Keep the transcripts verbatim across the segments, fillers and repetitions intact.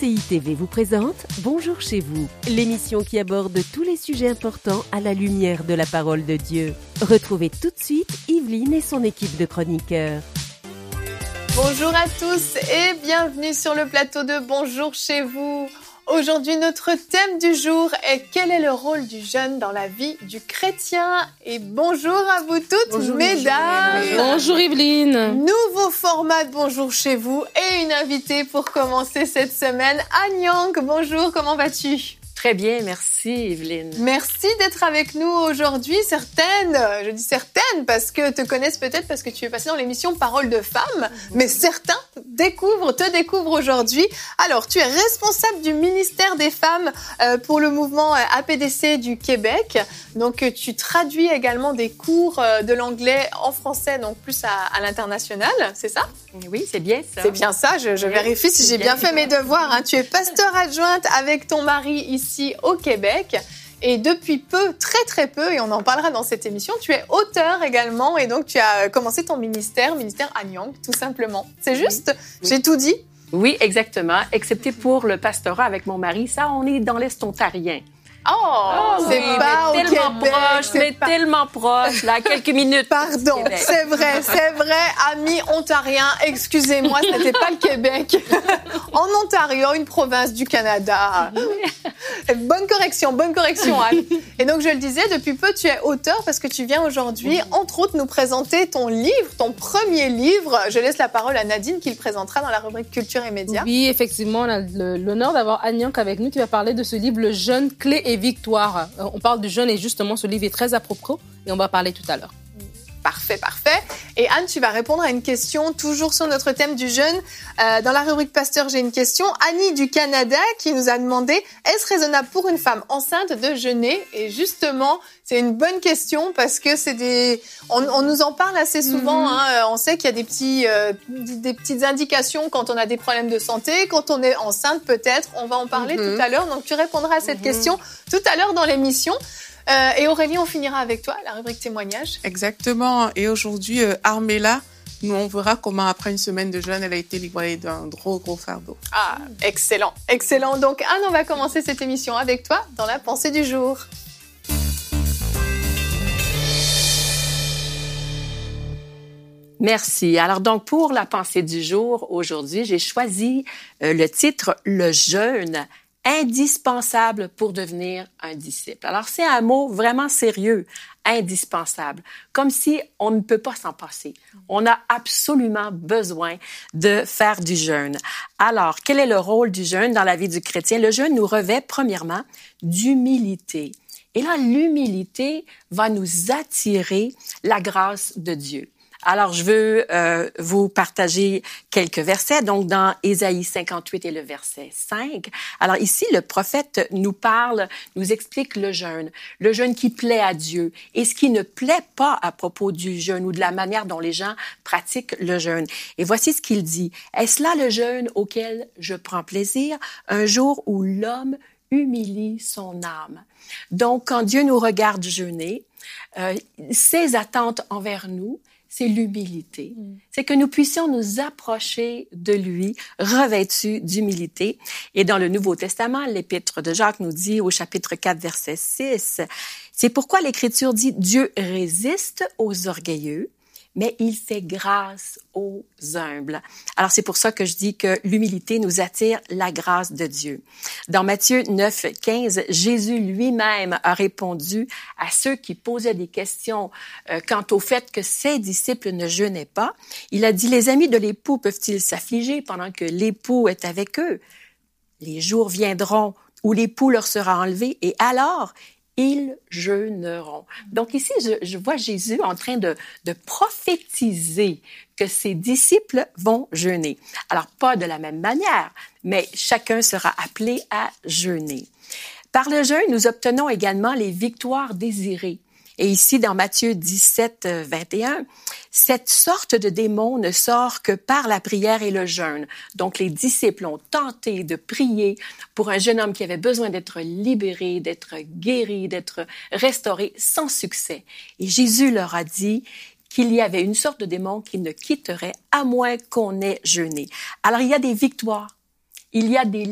C I T V vous présente Bonjour chez vous, l'émission qui aborde tous les sujets importants à la lumière de la parole de Dieu. Retrouvez tout de suite Yveline et son équipe de chroniqueurs. Bonjour à tous et bienvenue sur le plateau de Bonjour chez vous. Aujourd'hui, notre thème du jour est quel est le rôle du jeûne dans la vie du chrétien? Et bonjour à vous toutes, bonjour, mesdames. Bonjour, bonjour Yveline. Nouveau format de Bonjour chez vous et une invitée pour commencer cette semaine, Anne Yang. Bonjour, comment vas-tu? Très bien, merci Yveline. Merci d'être avec nous aujourd'hui. Certaines, je dis certaines parce que te connaissent peut-être parce que tu es passée dans l'émission Parole de femmes, mais certains découvrent, te découvrent aujourd'hui. Alors, tu es responsable du ministère des femmes euh, pour le mouvement A P D C du Québec. Donc, tu traduis également des cours euh, de l'anglais en français, donc plus à, à l'international, c'est ça? Oui, c'est bien ça. C'est bien ça, je, je vérifie si j'ai bien fait mes devoirs. Hein. Tu es pasteur adjointe avec ton mari ici au Québec. Et depuis peu, très très peu, et on en parlera dans cette émission, tu es auteur également. Et donc, tu as commencé ton ministère, ministère Anne Yang, tout simplement. C'est juste? Oui. Oui. J'ai tout dit? Oui, exactement. Excepté pour le pastorat avec mon mari. Ça, on est dans l'Est ontarien. Oh, oh c'est oui, pas au tellement Québec, proche, c'est mais pas... tellement proche, là, à quelques minutes. Pardon, c'est vrai, c'est vrai, amis ontariens, excusez-moi, ce n'était pas le Québec. En Ontario, une province du Canada. Bonne correction, bonne correction, Anne. Et donc, je le disais, depuis peu, tu es auteur parce que tu viens aujourd'hui, entre autres, nous présenter ton livre, ton premier livre. Je laisse la parole à Nadine qui le présentera dans la rubrique Culture et Médias. Oui, effectivement, on a l'honneur d'avoir Anne Yang avec nous qui va parler de ce livre, Le jeûne, clé et victoire. On parle du jeûne et justement, ce livre est très à propos et on va parler tout à l'heure. Parfait, parfait. Et Anne, tu vas répondre à une question toujours sur notre thème du jeûne. Euh, dans la rubrique Pasteur, j'ai une question. Annie du Canada qui nous a demandé « Est-ce raisonnable pour une femme enceinte de jeûner ?» Et justement, c'est une bonne question parce que c'est des... On, on nous en parle assez souvent. Mm-hmm. Hein. On sait qu'il y a des, petits, euh, des petites indications quand on a des problèmes de santé. Quand on est enceinte, peut-être. On va en parler mm-hmm. tout à l'heure. Donc, tu répondras à cette mm-hmm. question tout à l'heure dans l'émission. Euh, et Aurélie, on finira avec toi, la rubrique témoignage. Exactement. Et aujourd'hui, euh, Armella, nous, on verra comment, après une semaine de jeûne, elle a été libérée d'un gros, gros fardeau. Ah, excellent, excellent. Donc, Anne, on va commencer cette émission avec toi dans la pensée du jour. Merci. Alors donc, pour la pensée du jour, aujourd'hui, j'ai choisi euh, le titre « Le jeûne ». Indispensable pour devenir un disciple. Alors, c'est un mot vraiment sérieux, indispensable, comme si on ne peut pas s'en passer. On a absolument besoin de faire du jeûne. Alors, quel est le rôle du jeûne dans la vie du chrétien? Le jeûne nous revêt, premièrement, d'humilité. Et là, l'humilité va nous attirer la grâce de Dieu. Alors, je veux euh, vous partager quelques versets. Donc, dans Ésaïe cinquante-huit et le verset cinq. Alors ici, le prophète nous parle, nous explique le jeûne, le jeûne qui plaît à Dieu et ce qui ne plaît pas à propos du jeûne ou de la manière dont les gens pratiquent le jeûne. Et voici ce qu'il dit. « Est-ce là le jeûne auquel je prends plaisir, un jour où l'homme humilie son âme? » Donc, quand Dieu nous regarde jeûner, euh, ses attentes envers nous, c'est l'humilité. Mm. C'est que nous puissions nous approcher de lui, revêtus d'humilité. Et dans le Nouveau Testament, l'Épître de Jacques nous dit au chapitre quatre, verset six, c'est pourquoi l'Écriture dit « Dieu résiste aux orgueilleux, mais il fait grâce aux humbles. » Alors, c'est pour ça que je dis que l'humilité nous attire la grâce de Dieu. Dans Matthieu neuf, quinze, Jésus lui-même a répondu à ceux qui posaient des questions euh, quant au fait que ses disciples ne jeûnaient pas. Il a dit, « Les amis de l'époux peuvent-ils s'affliger pendant que l'époux est avec eux? Les jours viendront où l'époux leur sera enlevé et alors ils jeûneront. » Donc ici, je, je vois Jésus en train de, de prophétiser que ses disciples vont jeûner. Alors, pas de la même manière, mais chacun sera appelé à jeûner. Par le jeûne, nous obtenons également les victoires désirées. Et ici, dans Matthieu dix-sept, vingt et un, cette sorte de démon ne sort que par la prière et le jeûne. Donc, les disciples ont tenté de prier pour un jeune homme qui avait besoin d'être libéré, d'être guéri, d'être restauré, sans succès. Et Jésus leur a dit qu'il y avait une sorte de démon qui ne quitterait à moins qu'on ait jeûné. Alors, il y a des victoires. Il y a des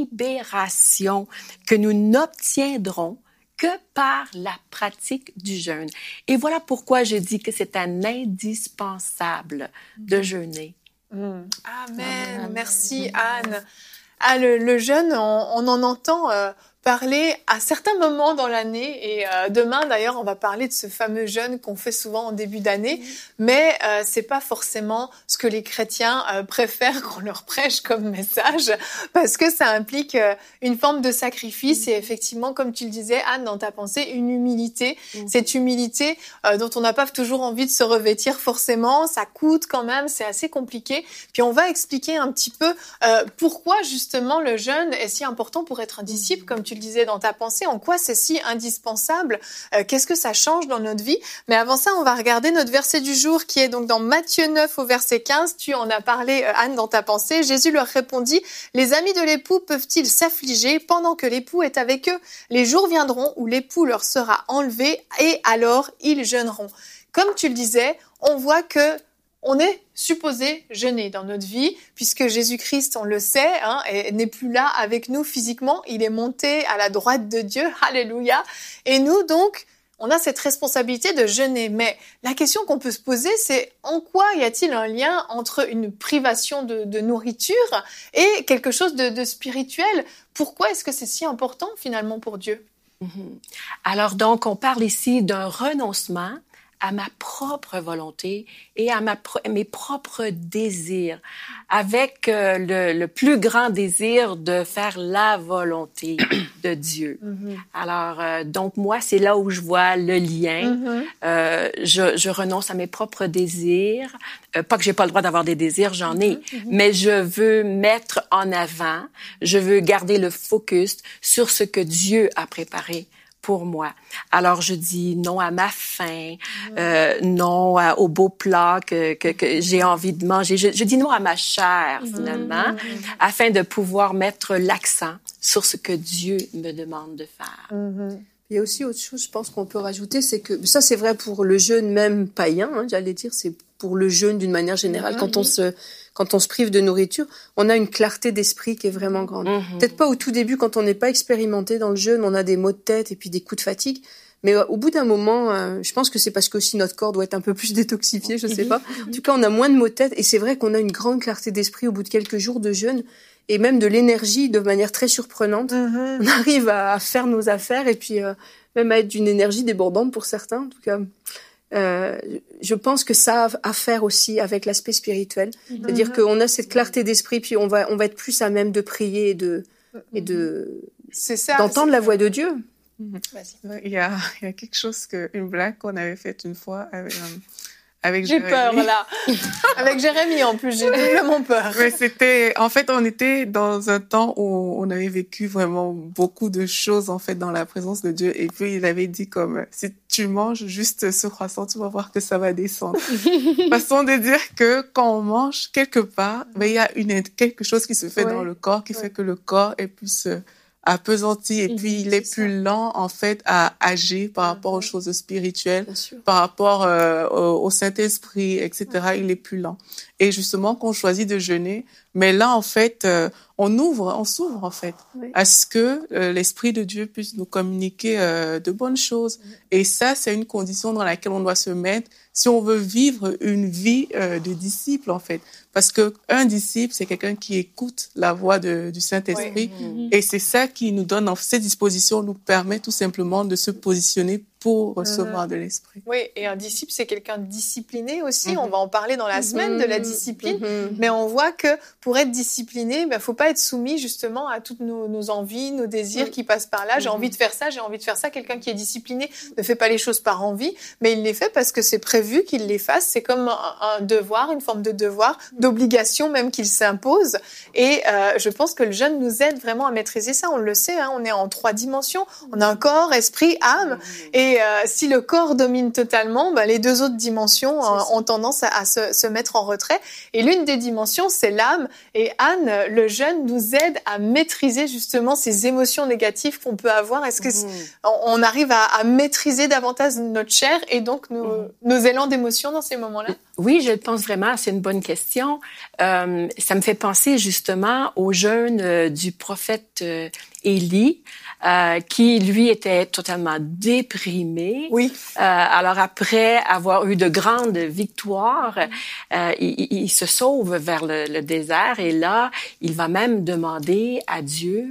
libérations que nous n'obtiendrons que par la pratique du jeûne. Et voilà pourquoi je dis que c'est un indispensable de jeûner. Mmh. Amen. Amen. Merci Anne. Ah, le, le jeûne, on, on en entend euh, parler à certains moments dans l'année et euh, demain d'ailleurs on va parler de ce fameux jeûne qu'on fait souvent en début d'année, mmh. mais euh, c'est pas forcément ce que les chrétiens euh, préfèrent qu'on leur prêche comme message parce que ça implique euh, une forme de sacrifice mmh. et effectivement comme tu le disais Anne dans ta pensée, une humilité, mmh. cette humilité euh, dont on n'a pas toujours envie de se revêtir forcément, ça coûte quand même, c'est assez compliqué. Puis on va expliquer un petit peu euh, pourquoi justement le jeûne est si important pour être un disciple, comme tu le disais dans ta pensée, en quoi c'est si indispensable, euh, qu'est-ce que ça change dans notre vie. Mais avant ça, on va regarder notre verset du jour qui est donc dans Matthieu neuf au verset quinze. Tu en as parlé, euh, Anne, dans ta pensée. Jésus leur répondit, « Les amis de l'époux peuvent-ils s'affliger pendant que l'époux est avec eux? Les jours viendront où l'époux leur sera enlevé et alors ils jeûneront. » Comme tu le disais, on voit que on est supposé jeûner dans notre vie, puisque Jésus-Christ, on le sait, hein, n'est plus là avec nous physiquement, il est monté à la droite de Dieu, alléluia. Et nous, donc, on a cette responsabilité de jeûner. Mais la question qu'on peut se poser, c'est en quoi y a-t-il un lien entre une privation de, de nourriture et quelque chose de, de spirituel? Pourquoi est-ce que c'est si important finalement pour Dieu? Mm-hmm. Alors donc, on parle ici d'un renoncement à ma propre volonté et à ma pro- mes propres désirs, avec euh, le, le plus grand désir de faire la volonté de Dieu. Mm-hmm. Alors, euh, donc moi, c'est là où je vois le lien. Mm-hmm. Euh, je, je renonce à mes propres désirs. Euh, pas que j'ai pas le droit d'avoir des désirs, j'en ai, mm-hmm. mais je veux mettre en avant, je veux garder le focus sur ce que Dieu a préparé pour moi. Alors, je dis non à ma faim, euh, non à, au beau plat que, que, que j'ai envie de manger. Je, je dis non à ma chair, finalement, mmh. afin de pouvoir mettre l'accent sur ce que Dieu me demande de faire. Mmh. Il y a aussi autre chose, je pense, qu'on peut rajouter, c'est que, ça c'est vrai pour le jeûne même païen, hein, j'allais dire, c'est pour le jeûne d'une manière générale, mmh. quand on se... Quand on se prive de nourriture, on a une clarté d'esprit qui est vraiment grande. Mmh. Peut-être pas au tout début, quand on n'est pas expérimenté dans le jeûne, on a des maux de tête et puis des coups de fatigue. Mais euh, au bout d'un moment, euh, je pense que c'est parce que aussi notre corps doit être un peu plus détoxifié, je sais pas. En tout cas, on a moins de maux de tête et c'est vrai qu'on a une grande clarté d'esprit au bout de quelques jours de jeûne et même de l'énergie de manière très surprenante. Mmh. On arrive à faire nos affaires et puis euh, même à être d'une énergie débordante pour certains, en tout cas. Euh, je pense que ça a à faire aussi avec l'aspect spirituel, mm-hmm. c'est-à-dire qu'on a cette clarté d'esprit, puis on va on va être plus à même de prier et de et de c'est ça, d'entendre c'est la ça. Voix de Dieu. Mm-hmm. Il y a il y a quelque chose que une blague qu'on avait faite une fois avec euh, avec j'ai Jérémy. peur là avec Jérémy en plus j'ai doublement peur. Mais c'était en fait on était dans un temps où on avait vécu vraiment beaucoup de choses en fait dans la présence de Dieu et puis il avait dit comme si tu manges juste ce croissant tu vas voir que ça va descendre. Façon de dire que quand on mange quelque part ben il y a une quelque chose qui se fait ouais. dans le corps qui ouais. fait que le corps est plus appesanti et puis il est plus lent en fait à agir par rapport aux choses spirituelles, par rapport euh, au, au Saint-Esprit, et cetera. Il est plus lent. Et justement, qu'on choisit de jeûner, mais là en fait, euh, on ouvre, on s'ouvre en fait oui. à ce que euh, l'Esprit de Dieu puisse nous communiquer euh, de bonnes choses. Oui. Et ça, c'est une condition dans laquelle on doit se mettre si on veut vivre une vie euh, de disciple en fait. Parce que un disciple, c'est quelqu'un qui écoute la voix de, du Saint-Esprit. Oui. Et c'est ça qui nous donne, en ces dispositions nous permet tout simplement de se positionner pour recevoir mmh. de l'Esprit. Oui, et un disciple, c'est quelqu'un de discipliné aussi. Mmh. On va en parler dans la mmh. semaine de la discipline. Mmh. Mais on voit que pour être discipliné, il ben, faut pas être soumis justement à toutes nos, nos envies, nos désirs mmh. qui passent par là. J'ai mmh. envie de faire ça, j'ai envie de faire ça. Quelqu'un qui est discipliné ne fait pas les choses par envie, mais il les fait parce que c'est prévu qu'il les fasse. C'est comme un, un devoir, une forme de devoir, d'obligation même qu'il s'impose. Et euh, je pense que le jeûne nous aide vraiment à maîtriser ça. On le sait, hein, on est en trois dimensions. On a un corps, esprit, âme. Et Et euh, si le corps domine totalement, bah, les deux autres dimensions euh, ont tendance à, à se, se mettre en retrait. Et l'une des dimensions, c'est l'âme. Et Anne, le jeûne, nous aide à maîtriser justement ces émotions négatives qu'on peut avoir. Est-ce que mmh. on arrive à, à maîtriser davantage notre chair et donc nos, mmh. nos élans d'émotion dans ces moments-là? Oui, je le pense vraiment. C'est une bonne question. Euh, ça me fait penser justement au jeûne euh, du prophète euh, Élie, euh, qui lui était totalement déprimé. Oui. Euh, alors après avoir eu de grandes victoires, euh, il, il se sauve vers le, le désert et là, il va même demander à Dieu.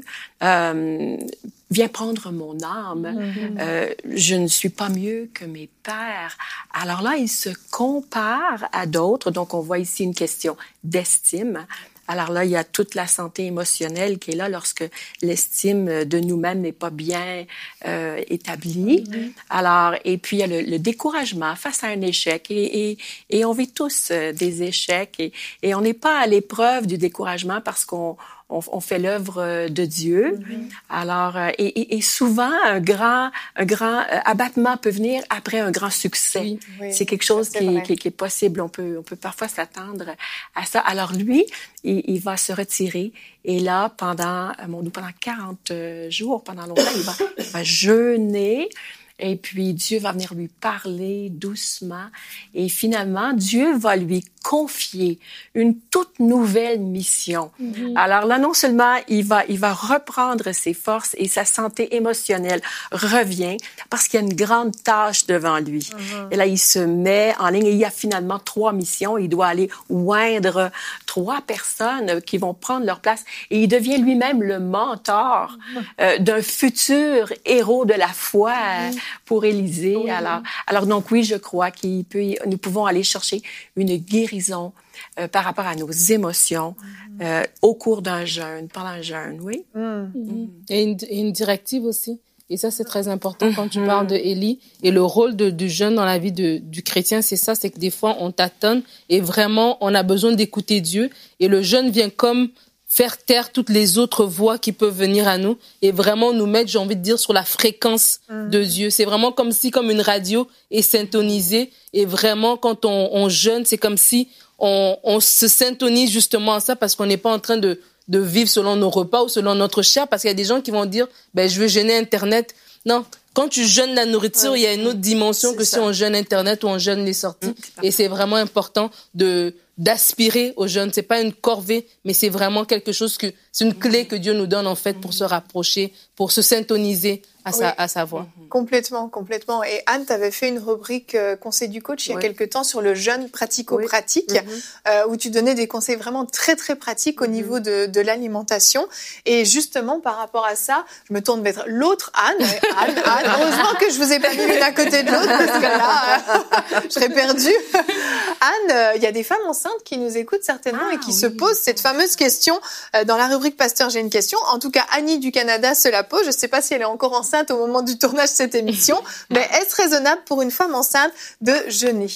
Euh, Viens prendre mon âme. Mm-hmm. Euh, je ne suis pas mieux que mes pères. Alors là, il se compare à d'autres. Donc, on voit ici une question d'estime. Alors là, il y a toute la santé émotionnelle qui est là lorsque l'estime de nous-mêmes n'est pas bien euh, établie. Mm-hmm. Alors, et puis il y a le, le découragement face à un échec. Et, et, et on vit tous euh, des échecs. Et, et on n'est pas à l'épreuve du découragement parce qu'on On, on fait l'œuvre de Dieu. Mm-hmm. Alors, et, et, et souvent, un grand, un grand abattement peut venir après un grand succès. Oui, oui, c'est quelque chose c'est qui, qui, qui est possible. On peut, on peut parfois s'attendre à ça. Alors lui, il, il va se retirer. Et là, pendant, pendant quarante jours, pendant longtemps, il va, il va jeûner. Et puis, Dieu va venir lui parler doucement. Et finalement, Dieu va lui confier une toute nouvelle mission. Mm-hmm. Alors là, non seulement il va, il va reprendre ses forces et sa santé émotionnelle revient parce qu'il y a une grande tâche devant lui. Mm-hmm. Et là, il se met en ligne et il y a finalement trois missions. Il doit aller oindre trois personnes qui vont prendre leur place et il devient lui-même le mentor mm-hmm. euh, d'un futur héros de la foi mm-hmm. pour Élisée. Mm-hmm. Alors, alors donc oui, je crois qu'il peut, nous pouvons aller chercher une guérison Euh, par rapport à nos émotions euh, au cours d'un jeûne, pendant un jeûne, oui. Mm. Mm. Et, une, et une directive aussi. Et ça, c'est très important quand tu parles de Élie. Et le rôle de, du jeûne dans la vie de, du chrétien, c'est ça, c'est que des fois, on tâtonne et vraiment, on a besoin d'écouter Dieu. Et le jeûne vient comme faire taire toutes les autres voix qui peuvent venir à nous et vraiment nous mettre, j'ai envie de dire, sur la fréquence mmh. de Dieu. C'est vraiment comme si, comme une radio est syntonisée et vraiment, quand on, on jeûne, c'est comme si on, on se syntonise justement à ça parce qu'on n'est pas en train de, de vivre selon nos repas ou selon notre chair parce qu'il y a des gens qui vont dire, ben, je veux jeûner Internet. Non. Quand tu jeûnes la nourriture, ouais. il y a une autre dimension c'est que ça. Si on jeûne Internet ou on jeûne les sorties. Mmh, et c'est vraiment important de, d'aspirer au jeûne. C'est pas une corvée, mais c'est vraiment quelque chose que, c'est une clé que Dieu nous donne, en fait, pour se rapprocher, pour se syntoniser à sa, oui. à sa voix. Complètement, complètement. Et Anne, tu avais fait une rubrique euh, Conseil du coach il y a oui. quelque temps sur le jeûne pratico-pratique, oui. mm-hmm. euh, où tu donnais des conseils vraiment très, très pratiques au mm-hmm. niveau de, de l'alimentation. Et justement, par rapport à ça, je me tourne vers l'autre Anne. Anne, Anne, heureusement que je vous ai pas mis l'une à côté de l'autre, parce que là, euh, je serais perdue. Anne, il euh, y a des femmes enceintes qui nous écoutent certainement ah, et qui oui. se posent cette fameuse question euh, dans la rubrique Pasteur, j'ai une question. En tout cas, Annie du Canada se la pose. Je ne sais pas si elle est encore enceinte au moment du tournage de cette émission, mais est-ce raisonnable pour une femme enceinte de jeûner?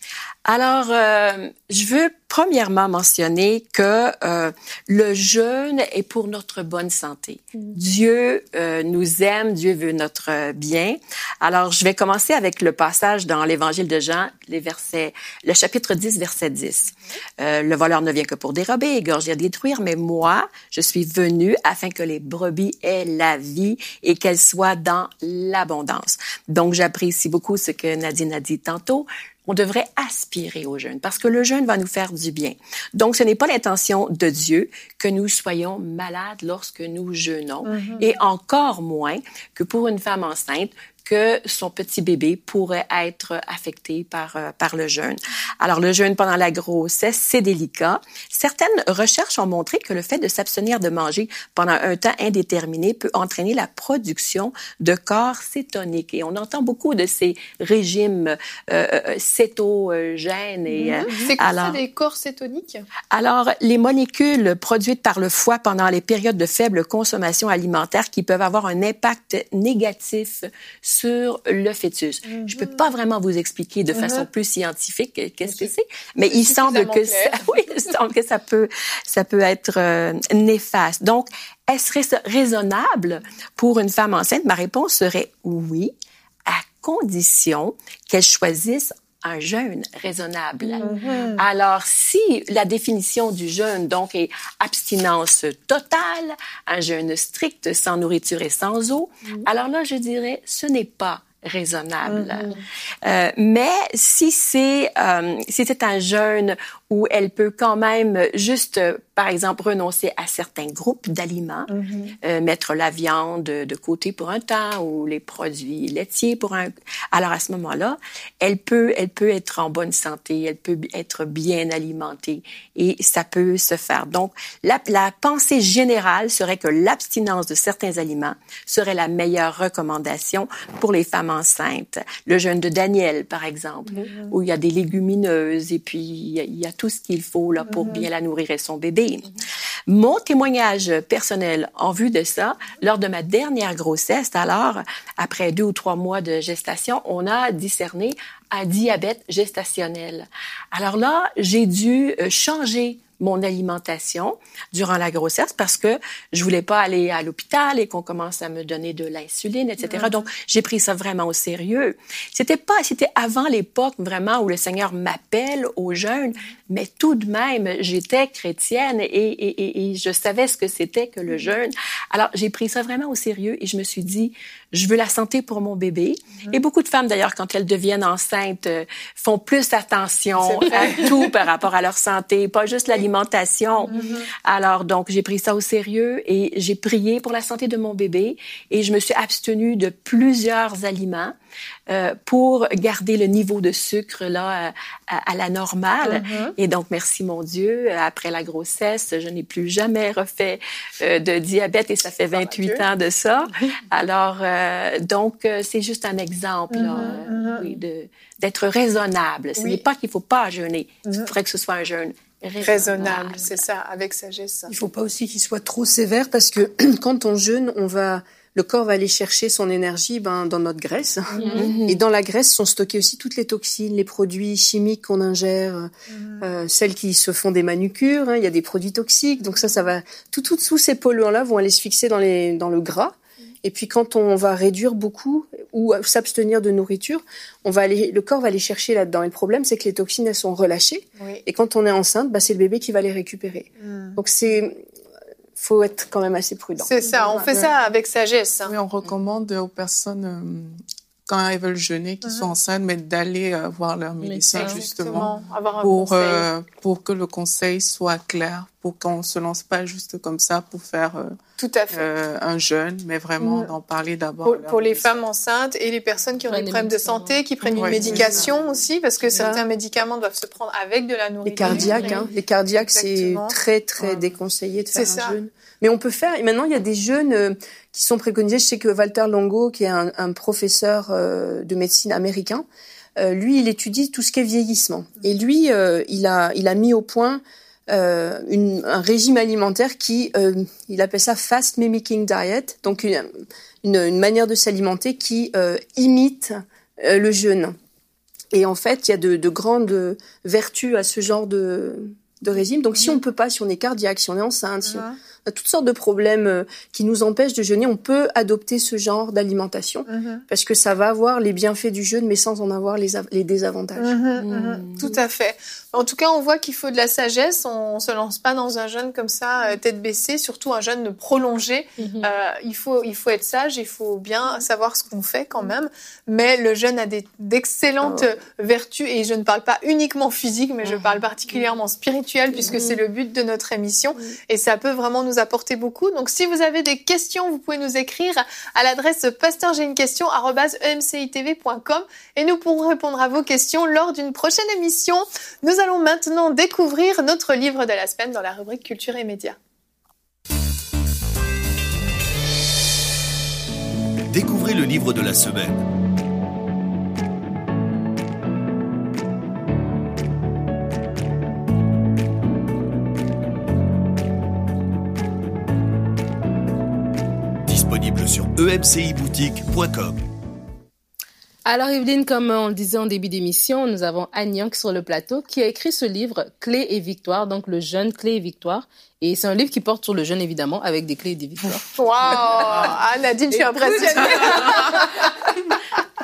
Alors, euh, je veux premièrement mentionner que euh, le jeûne est pour notre bonne santé. Mm. Dieu euh, nous aime, Dieu veut notre bien. Alors, je vais commencer avec le passage dans l'Évangile de Jean, les versets, le chapitre dix, verset dix. Euh, le voleur ne vient que pour dérober, égorger et détruire, mais moi, je suis venu afin que les brebis aient la vie et qu'elles soient dans l'abondance. Donc, j'apprécie beaucoup ce que Nadine a dit tantôt. On devrait aspirer au jeûne parce que le jeûne va nous faire du bien. Donc, ce n'est pas l'intention de Dieu que nous soyons malades lorsque nous jeûnons mm-hmm. et encore moins que pour une femme enceinte que son petit bébé pourrait être affecté par euh, par le jeûne. Alors, le jeûne pendant la grossesse, c'est délicat. Certaines recherches ont montré que le fait de s'abstenir de manger pendant un temps indéterminé peut entraîner la production de corps cétoniques. Et on entend beaucoup de ces régimes euh, cétogènes. Et, mmh. C'est quoi alors, ça, des corps cétoniques? Alors, les molécules produites par le foie pendant les périodes de faible consommation alimentaire qui peuvent avoir un impact négatif sur le fœtus. Mm-hmm. Je peux pas vraiment vous expliquer de mm-hmm. façon plus scientifique qu'est-ce que c'est, mais il semble que ça, oui, il semble que ça peut, ça peut être euh, néfaste. Donc, est-ce raisonnable pour une femme enceinte? Ma réponse serait oui, à condition qu'elles choisissent un jeûne raisonnable. Mm-hmm. Alors, si la définition du jeûne, donc, est abstinence totale, un jeûne strict, sans nourriture et sans eau, mm-hmm. alors là, je dirais, ce n'est pas raisonnable. Mm-hmm. Euh, mais si c'est euh, si c'est un jeûne où elle peut quand même juste, euh, par exemple, renoncer à certains groupes d'aliments, mm-hmm. euh, mettre la viande de côté pour un temps ou les produits laitiers pour un... Alors, à ce moment-là, elle peut, elle peut être en bonne santé, elle peut être bien alimentée et ça peut se faire. Donc, la, la pensée générale serait que l'abstinence de certains aliments serait la meilleure recommandation pour les femmes enceintes. Le jeûne de Daniel, par exemple, mm-hmm. où il y a des légumineuses et puis il y a, il y a tout ce qu'il faut là pour mm-hmm. bien la nourrir et son bébé. Mm-hmm. Mon témoignage personnel en vue de ça, lors de ma dernière grossesse, alors, après deux ou trois mois de gestation, on a discerné un diabète gestationnel. Alors là, j'ai dû changer mon alimentation durant la grossesse parce que je voulais pas aller à l'hôpital et qu'on commence à me donner de l'insuline, et cetera. Mmh. Donc, j'ai pris ça vraiment au sérieux. C'était pas, c'était avant l'époque vraiment où le Seigneur m'appelle au jeûne, mais tout de même, j'étais chrétienne et, et, et, et je savais ce que c'était que le jeûne. Alors, j'ai pris ça vraiment au sérieux et je me suis dit, je veux la santé pour mon bébé. Mmh. Et beaucoup de femmes, d'ailleurs, quand elles deviennent enceintes, font plus attention à tout par rapport à leur santé, pas juste l'alimentation. Mm-hmm. Alors, donc, j'ai pris ça au sérieux et j'ai prié pour la santé de mon bébé et je me suis abstenue de plusieurs aliments euh, pour garder le niveau de sucre là à, à la normale. Mm-hmm. Et donc, merci mon Dieu, après la grossesse, je n'ai plus jamais refait euh, de diabète et ça fait vingt-huit ans de ça. Alors, euh, donc, c'est juste un exemple là, mm-hmm. oui, de, d'être raisonnable. Ce oui. n'est pas qu'il ne faut pas jeûner. Mm-hmm. Il faudrait que ce soit un jeûne raisonnable. Raisonnable, c'est ça, avec sagesse. Il ne faut pas aussi qu'il soit trop sévère parce que quand on jeûne, on va, le corps va aller chercher son énergie ben, dans notre graisse. Mm-hmm. Et dans la graisse sont stockées aussi toutes les toxines, les produits chimiques qu'on ingère, mm-hmm. euh, celles qui se font des manucures, hein, il y a des produits toxiques. Donc ça, ça va, tout, tout, tous ces polluants-là vont aller se fixer dans, les, dans le gras. Et puis quand on va réduire beaucoup ou s'abstenir de nourriture, on va aller, le corps va aller chercher là-dedans. Et le problème, c'est que les toxines, elles sont relâchées. Oui. Et quand on est enceinte, bah, c'est le bébé qui va les récupérer. Mmh. Donc c'est, faut être quand même assez prudent. C'est ça, on fait ça avec sagesse. Hein. Oui, on recommande aux personnes, euh, quand elles veulent jeûner, qui mmh. sont enceintes, mais d'aller euh, voir leur médecin, justement, avoir un pour, euh, pour que le conseil soit clair, pour qu'on ne se lance pas juste comme ça pour faire euh, Tout à fait. Euh, un jeûne, mais vraiment mmh. d'en parler d'abord. Pour, pour les femmes enceintes et les personnes qui ont des problèmes de santé, qui prennent ouais, une médication aussi, parce que certains ça. médicaments doivent se prendre avec de la nourriture. Les cardiaques, hein. Les cardiaques, Exactement. c'est très, très ouais. déconseillé de faire c'est un ça. jeûne. Mais on peut faire, et maintenant il y a des jeûnes euh, qui sont préconisés. Je sais que Walter Longo, qui est un, un professeur euh, de médecine américain, euh, lui, il étudie tout ce qui est vieillissement. Et lui, euh, il a, il a mis au point Euh, une, un régime alimentaire qui, euh, il appelle ça fast mimicking diet, donc une, une, une manière de s'alimenter qui euh, imite euh, le jeûne. Et en fait, il y a de, de grandes vertus à ce genre de, de régime. Donc, mmh. si on peut pas, si on est cardiaque, si on est enceinte, mmh. si on a toutes sortes de problèmes euh, qui nous empêchent de jeûner, on peut adopter ce genre d'alimentation mmh. parce que ça va avoir les bienfaits du jeûne, mais sans en avoir les, les désavantages. Mmh. Mmh. Tout à fait. En tout cas, on voit qu'il faut de la sagesse. On se lance pas dans un jeûne comme ça, euh, tête baissée, surtout un jeûne prolongé. Mm-hmm. Euh, il faut, il faut être sage, il faut bien savoir ce qu'on fait quand même. Mais le jeûne a des, d'excellentes oh. vertus et je ne parle pas uniquement physique, mais je parle particulièrement spirituel puisque mm-hmm. c'est le but de notre émission mm-hmm. et ça peut vraiment nous apporter beaucoup. Donc, si vous avez des questions, vous pouvez nous écrire à l'adresse pasteur j'ai une question arobase e m c i t v point com et nous pourrons répondre à vos questions lors d'une prochaine émission. Nous allons maintenant découvrir notre livre de la semaine dans la rubrique Culture et Médias. Découvrez le livre de la semaine. Disponible sur e m c i boutique point com. Alors Evelyne, comme on le disait en début d'émission, nous avons Anne Young sur le plateau qui a écrit ce livre Clés et victoires, donc le jeûne, clés et victoires. Et c'est un livre qui porte sur le jeûne évidemment, avec des clés et des victoires. Waouh, ah, Nadine, je suis impressionnée.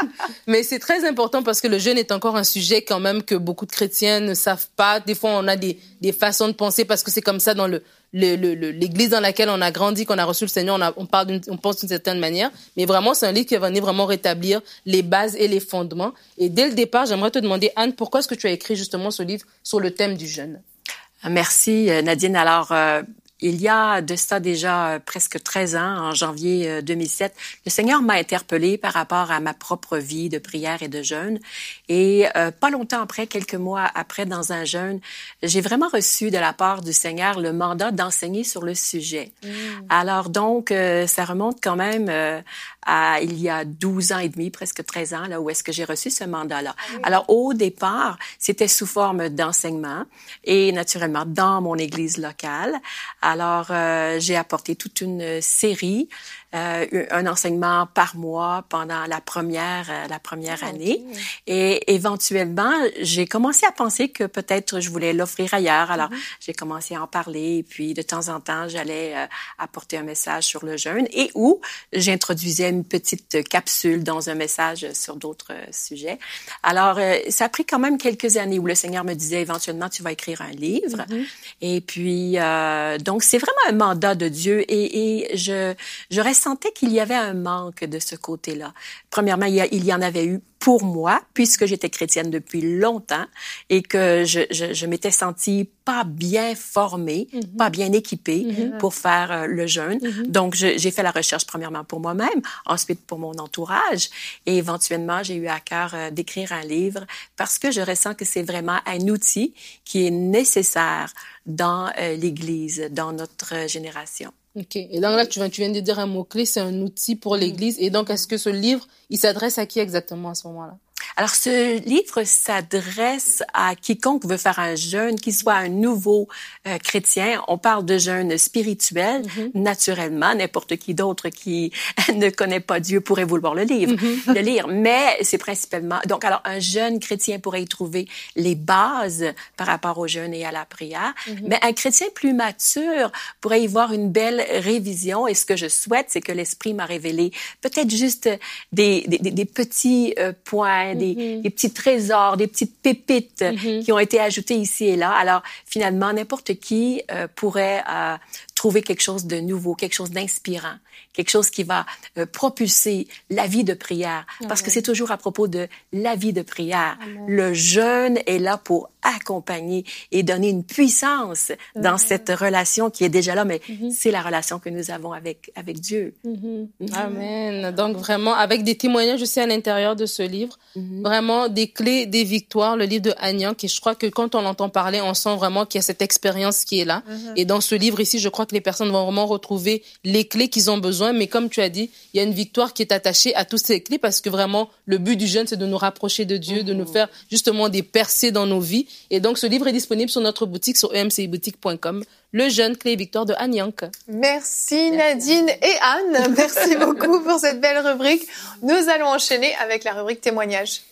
Mais c'est très important parce que le jeûne est encore un sujet quand même que beaucoup de chrétiens ne savent pas. Des fois, on a des, des façons de penser parce que c'est comme ça dans le, le, le, le, l'église dans laquelle on a grandi, qu'on a reçu le Seigneur, on, a, on, parle d'une, on pense d'une certaine manière. Mais vraiment, c'est un livre qui va venir vraiment rétablir les bases et les fondements. Et dès le départ, j'aimerais te demander, Anne, pourquoi est-ce que tu as écrit justement ce livre sur le thème du jeûne? Merci, Nadine. Alors, euh, il y a de ça déjà euh, presque treize ans, en janvier euh, deux mille sept, le Seigneur m'a interpellée par rapport à ma propre vie de prière et de jeûne. Et euh, pas longtemps après, quelques mois après, dans un jeûne, j'ai vraiment reçu de la part du Seigneur le mandat d'enseigner sur le sujet. Mmh. Alors donc, euh, ça remonte quand même euh, à il y a douze ans et demi, presque treize ans, là où est-ce que j'ai reçu ce mandat-là. Ah oui. Alors au départ, c'était sous forme d'enseignement et naturellement dans mon église locale. Alors, euh, j'ai apporté toute une série, euh, un enseignement par mois pendant la première, euh, la première oh, année. Okay. Et éventuellement, j'ai commencé à penser que peut-être je voulais l'offrir ailleurs. Alors, mm-hmm. j'ai commencé à en parler. Et puis, de temps en temps, j'allais euh, apporter un message sur le jeûne et où j'introduisais une petite capsule dans un message sur d'autres euh, sujets. Alors, euh, ça a pris quand même quelques années où le Seigneur me disait éventuellement, tu vas écrire un livre. Mm-hmm. Et puis, euh, donc, c'est vraiment un mandat de Dieu et, et je, je ressentais qu'il y avait un manque de ce côté-là. Premièrement, il y, a, il y en avait eu pour moi, puisque j'étais chrétienne depuis longtemps et que je, je, je m'étais sentie pas bien formée, mm-hmm. pas bien équipée mm-hmm. pour faire euh, le jeûne. Mm-hmm. Donc, je, j'ai fait la recherche premièrement pour moi-même, ensuite pour mon entourage et éventuellement, j'ai eu à cœur euh, d'écrire un livre parce que je ressens que c'est vraiment un outil qui est nécessaire dans euh, l'Église, dans notre génération. OK. Et donc là, tu viens, tu viens de dire un mot-clé, c'est un outil pour l'Église. Et donc, est-ce que ce livre, il s'adresse à qui exactement à ce moment-là? Alors, ce livre s'adresse à quiconque veut faire un jeûne, qu'il soit un nouveau euh, chrétien. On parle de jeûne spirituel, mm-hmm. naturellement. N'importe qui d'autre qui ne connaît pas Dieu pourrait vouloir le livre, mm-hmm. le lire. Mais c'est principalement... Donc, alors, un jeune chrétien pourrait y trouver les bases par rapport au jeûne et à la prière. Mm-hmm. Mais un chrétien plus mature pourrait y voir une belle révision. Et ce que je souhaite, c'est que l'Esprit m'a révélé peut-être juste des, des, des petits euh, points, Des, mm-hmm. des petits trésors, des petites pépites mm-hmm. qui ont été ajoutées ici et là. Alors, finalement, n'importe qui euh, pourrait euh, trouver quelque chose de nouveau, quelque chose d'inspirant, quelque chose qui va euh, propulser la vie de prière. Amen. Parce que c'est toujours à propos de la vie de prière. Amen. Le jeûne est là pour accompagner et donner une puissance Amen. Dans cette relation qui est déjà là, mais mm-hmm. c'est la relation que nous avons avec, avec Dieu. Mm-hmm. Mm-hmm. Amen. Donc, vraiment, avec des témoignages aussi à l'intérieur de ce livre, mm-hmm. vraiment des clés, des victoires, le livre de Anne Young, et je crois que quand on l'entend parler, on sent vraiment qu'il y a cette expérience qui est là. Mm-hmm. Et dans ce livre ici, je crois que les personnes vont vraiment retrouver les clés qu'ils ont besoin. Mais comme tu as dit, il y a une victoire qui est attachée à toutes ces clés parce que vraiment, le but du jeûne, c'est de nous rapprocher de Dieu, mm-hmm. de nous faire justement des percées dans nos vies. Et donc, ce livre est disponible sur notre boutique, sur e m c i boutique point com. Le jeûne, clé et victoire de Anne Young. Merci Nadine et Anne. Merci beaucoup pour cette belle rubrique. Nous allons enchaîner avec la rubrique témoignage.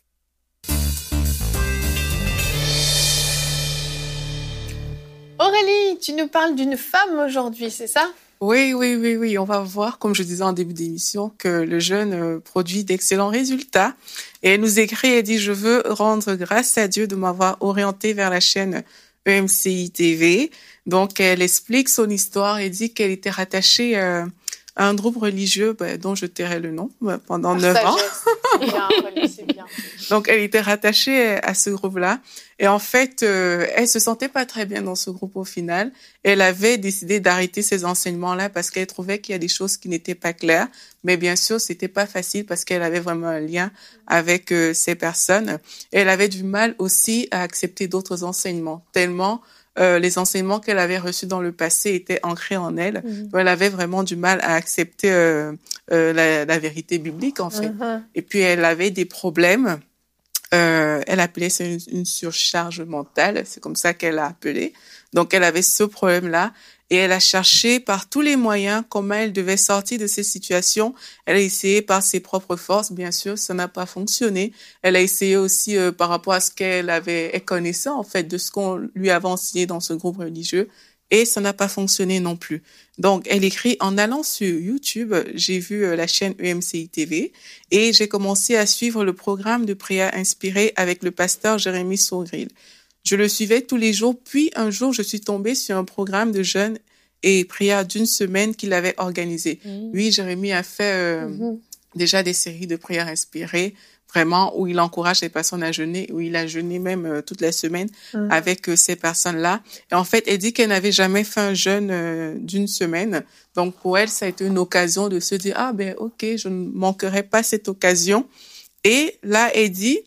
Aurélie, tu nous parles d'une femme aujourd'hui, c'est ça? Oui, oui, oui, oui. On va voir, comme je disais en début d'émission, que le jeûne produit d'excellents résultats. Et elle nous écrit, elle dit, je veux rendre grâce à Dieu de m'avoir orientée vers la chaîne E M C I T V. Donc, elle explique son histoire et dit qu'elle était rattachée euh, à un groupe religieux bah, dont je tairai le nom bah, pendant neuf ans. C'est bien, c'est bien. Donc, elle était rattachée à ce groupe-là. Et en fait, euh, elle se sentait pas très bien dans ce groupe au final. Elle avait décidé d'arrêter ces enseignements-là parce qu'elle trouvait qu'il y a des choses qui n'étaient pas claires. Mais bien sûr, c'était pas facile parce qu'elle avait vraiment un lien avec euh, ces personnes. Et elle avait du mal aussi à accepter d'autres enseignements, tellement euh, les enseignements qu'elle avait reçus dans le passé étaient ancrés en elle. Mmh. Donc, elle avait vraiment du mal à accepter euh, euh, la, la vérité biblique, en fait. Mmh. Et puis, elle avait des problèmes. Euh, elle appelait ça une, une surcharge mentale, c'est comme ça qu'elle l'a appelé. Donc, elle avait ce problème-là et elle a cherché par tous les moyens comment elle devait sortir de ces situations. Elle a essayé par ses propres forces, bien sûr, ça n'a pas fonctionné. Elle a essayé aussi euh, par rapport à ce qu'elle avait, elle connaissait en fait de ce qu'on lui avait enseigné dans ce groupe religieux. et ça n'a pas fonctionné non plus. Donc, elle écrit, en allant sur YouTube, j'ai vu euh, la chaîne E M C I T V et j'ai commencé à suivre le programme de prière inspirée avec le pasteur Jérémy Sourdril. Je le suivais tous les jours, puis un jour, je suis tombée sur un programme de jeûne et prière d'une semaine qu'il avait organisé. Mmh. Oui, Jérémy a fait euh, mmh. déjà des séries de prières inspirées, vraiment, où il encourage les personnes à jeûner, où il a jeûné même euh, toute la semaine mmh. avec euh, ces personnes-là. Et en fait, elle dit qu'elle n'avait jamais fait un jeûne euh, d'une semaine. Donc, pour elle, ça a été une occasion de se dire, ah ben ok, je ne manquerai pas cette occasion. Et là, elle dit,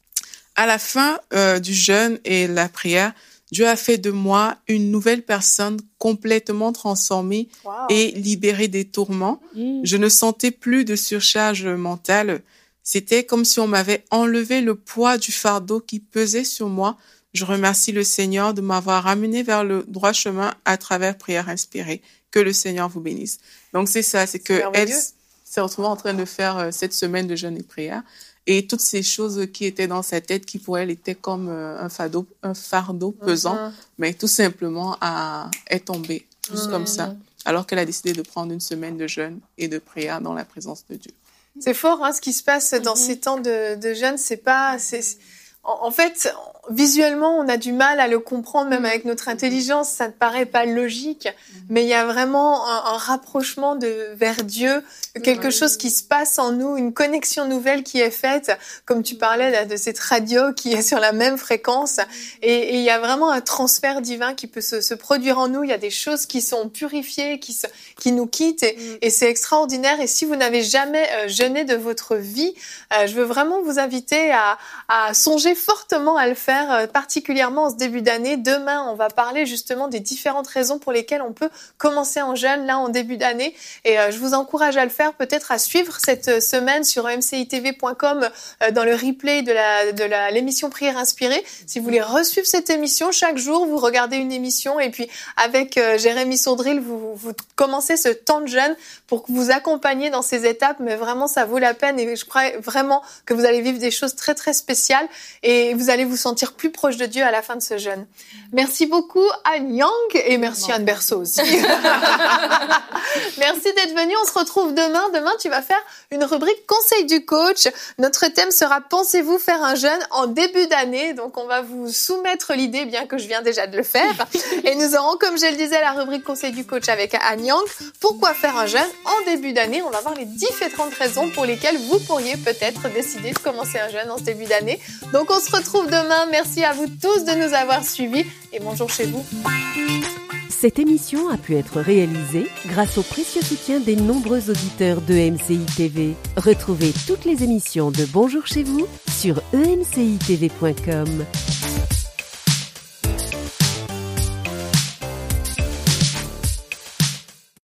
à la fin euh, du jeûne et la prière, Dieu a fait de moi une nouvelle personne complètement transformée wow. et libérée des tourments. Mmh. Je ne sentais plus de surcharge mentale. C'était comme si on m'avait enlevé le poids du fardeau qui pesait sur moi. Je remercie le Seigneur de m'avoir ramené vers le droit chemin à travers prière inspirée. Que le Seigneur vous bénisse. Donc c'est ça, c'est que elle s'est retrouvée en train de faire euh, cette semaine de jeûne et prière. Et toutes ces choses qui étaient dans sa tête, qui pour elle étaient comme euh, un fardeau, un fardeau pesant, mm-hmm. mais tout simplement à, est tombée, juste mm-hmm. comme ça, alors qu'elle a décidé de prendre une semaine de jeûne et de prière dans la présence de Dieu. C'est fort, hein, ce qui se passe dans mm-hmm. ces temps de, de jeûne. C'est pas, c'est, en, en fait, visuellement, on a du mal à le comprendre, même avec notre intelligence, ça ne paraît pas logique, mais il y a vraiment un, un rapprochement de vers Dieu, quelque ouais. chose qui se passe en nous, une connexion nouvelle qui est faite, comme tu parlais là, de cette radio qui est sur la même fréquence, et, et il y a vraiment un transfert divin qui peut se, se produire en nous. Il y a des choses qui sont purifiées, qui se, qui nous quittent, et, mm. et c'est extraordinaire. Et si vous n'avez jamais euh, jeûné de votre vie, euh, je veux vraiment vous inviter à, à songer fortement à le faire, particulièrement en ce début d'année. Demain, on va parler justement des différentes raisons pour lesquelles on peut commencer en jeûne, là, en début d'année. Et euh, je vous encourage à le faire, peut-être à suivre cette semaine sur e m c i t v point com euh, dans le replay de la de la l'émission Prière Inspirée. Si vous voulez resuivre cette émission, chaque jour, vous regardez une émission et puis avec euh, Jérémy Sourdril, vous, vous commencez ce temps de jeûne pour vous accompagner dans ces étapes. Mais vraiment, ça vaut la peine et je crois vraiment que vous allez vivre des choses très, très spéciales et vous allez vous sentir plus proche de Dieu à la fin de ce jeûne. Merci beaucoup Anne Yang et merci Anne Berceau aussi. Merci d'être venue. On se retrouve demain. Demain, tu vas faire une rubrique conseil du coach. Notre thème sera pensez-vous faire un jeûne en début d'année. Donc, on va vous soumettre l'idée, bien que je viens déjà de le faire. Et nous aurons, comme je le disais, la rubrique conseil du coach avec Anne Yang. Pourquoi faire un jeûne en début d'année? On va voir les différentes raisons pour lesquelles vous pourriez peut-être décider de commencer un jeûne en ce début d'année. Donc, on se retrouve demain. Merci à vous tous de nous avoir suivis et bonjour chez vous. Cette émission a pu être réalisée grâce au précieux soutien des nombreux auditeurs de E M C I T V. Retrouvez toutes les émissions de Bonjour chez vous sur e m c i t v point com.